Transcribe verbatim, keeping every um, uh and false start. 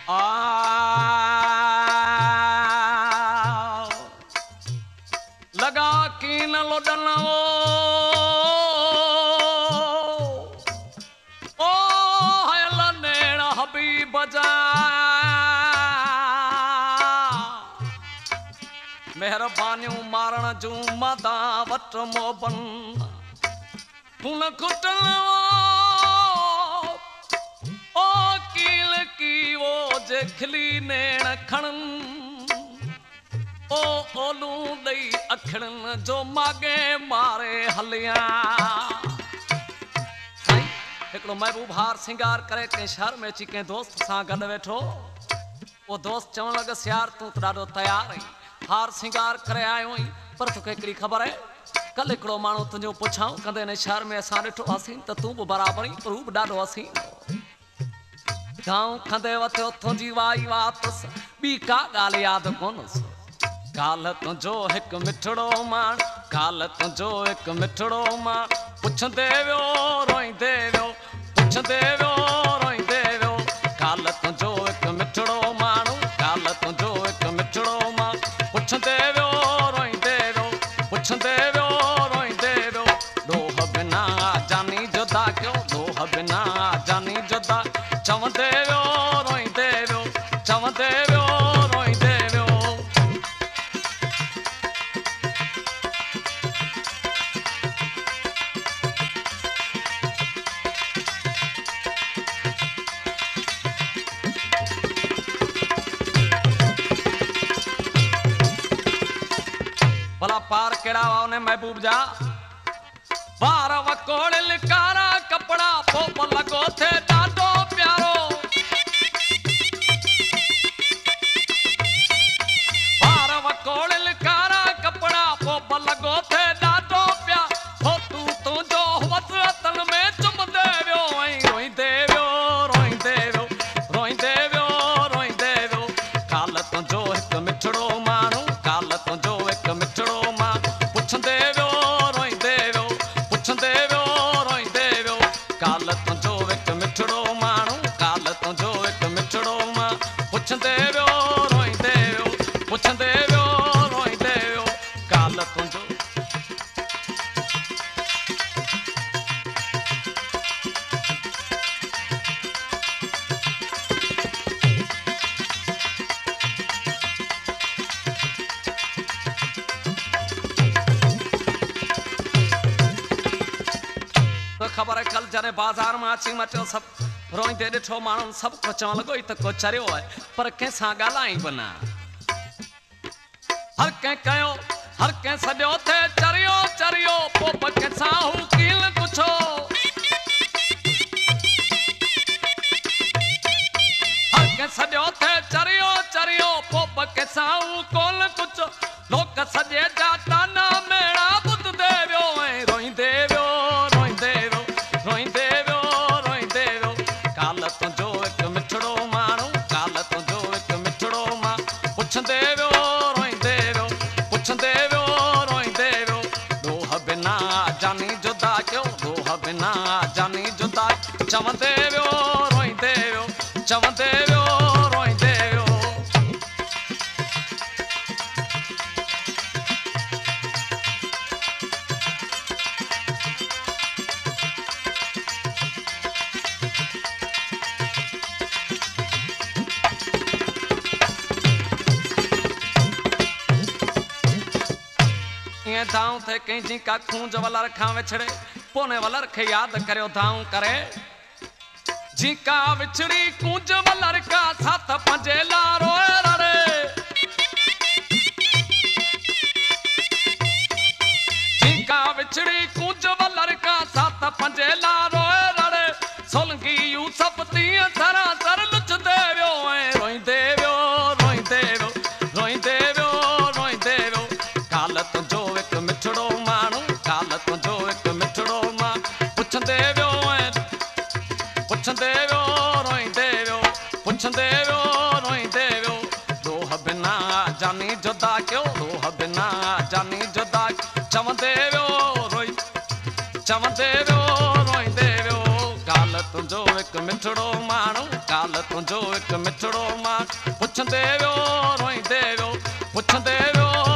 आ लगा कीन लोडन ओ हयल नेण हबीब जा मेहरबानियूं मारण जूं मादा वट मोबन कुन कुटन ओ कील की वो जे खिली नेण खणन ओ ओलू दई अखड़न जो मागे मारे हलिया साईं हिकड़ो महबूब हार सिंगार करे के शहर में अची के दोस्त सां गॾु वेठो वो दोस्त चवण लॻस यार तूं त ॾाढो तयार आहीं हार सिंगार करे आयो आहीं पर तोखे हिकिड़ी ख़बर आहे कल हिकिड़ो माण्हू तुंहिंजो पुछाऊं कंदे हिन शहर में असां ॾिठो हुआसीं त तूं बि बराबरि ई पर हू बि ॾाढो हसीं गांव खंदे वथियो तुंहिंजी वाई वातसि ॿी का ॻाल्हि यादि कोन्हसि काल तुंहिंजो हिकु मिठड़ो माण काल तुंहिंजो हिकु मिठड़ो माण पुछंदे वियो रोईंदे वियो पुछंदे वियो रोईंदे वियो काल तुंहिंजो हिकु मिठड़ो माण्हू काल तुंहिंजो हिकु मिठड़ो माण पुछंदे वियो रोईंदे वियो पुछंदे वियो रोईंदे वियो ॾोह बिना जानी जुदा कयो ॾोह बिना जानी जुदा चवंदे वियो रोईंदे वियो चवंदे वियो रोईंदे वियो भला पार केड़ा हुआ उन्हें महबूब जा बार वकोड़ लिकारा कपड़ा पोप लगो थे ॾाढो प्यारो बार वकोड़ लिकारा कपड़ा पोप लगो थे ॾाढो प्यारो हो तू तुंहिंजो वस अतन में चुमंदे वियो ऐं रोईंदे वियो रोईंदे वियो रोईंदे वियो रोईंदे वियो काल तुंहिंजो हिकु मिठड़ो माण्हू काल तुंहिंजो हिकु मिठड़ो माण्हू पुछंदे वियो रोईंदे वियो पुछंदे वियो रोईंदे वियो काल तुंहिंजो हिकु मिठड़ो माण्हू काल तुंहिंजो हिकु मिठड़ो माण्हू पुछंदे वियो रोईंदे वियो पुछंदे वियो रोईंदे वियो काल तुंहिंजो खबर है कल जने बाजार में अची मटियो सब रोईंदे ॾिठो माण्हुनि सभु को चवण लॻो त को चरियो आहे पर कंहिंसां ॻाल्हाई बि न हर कंहिं कयो हर कंहिं सॼो थे चरियो चरियो पोइ बि कंहिंसां हू कील कुछो हर कंहिं सॼो थे चरियो चरियो पोइ बि कंहिंसां हू कोन कुछो लोक सॼे जा ताना मेड़ा ॿुधंदे वियो ऐं रोईंदे वियो रोईंदे वियो रोईंदे वियो रोईंदे वियो काल तुंहिंजो हिकु मिठड़ो माण्हू काल तुंहिंजो हिकु मिठड़ो माण्हू पुछंदे वियो रोईंदे वियो पुछंदे वियो रोईंदे वियो ॾोह बिना जानी जुदा कयो ॾोह बिना जानी जुदा चवंदे वियो रोईंदे वियो चवंदे वियो रोईंदे वियो धाऊं थे कहीं जी का खूंज वलर खां विछड़े पोने वलर खे याद करियो धाऊं करे जी का विछड़ी खूंज वलर का साथ पंजे लारो रड़े जी का विछड़ी खूंज वलर का साथ पंजे लारो रड़े सोलंगी यूसुफ तीअं सरासर लुचंदे वियो ऐं रोईंदे वियो रोईंदे वियो रोईंदे वियो रोईंदे वियो काल तुंहिंजो हिकु मिठड़ो माण्हू काल तुंहिंजो हिकु मिठड़ो माण्हू पुछंदे वियो ऐं पुछंदे वियो रोईंदे वियो पुछंदे वियो रोईंदे वियो ॾोह बिना जानी जुदा कयो ॾोह बिना जानी जुदा चवंदे वियो रोई चवंदे वियो रोईंदे वियो काल तुंहिंजो हिकु मिठड़ो माण्हू काल तुंहिंजो हिकु मिठड़ो माण्हू पुछंदे वियो रोईंदे वियो पुछंदे वियो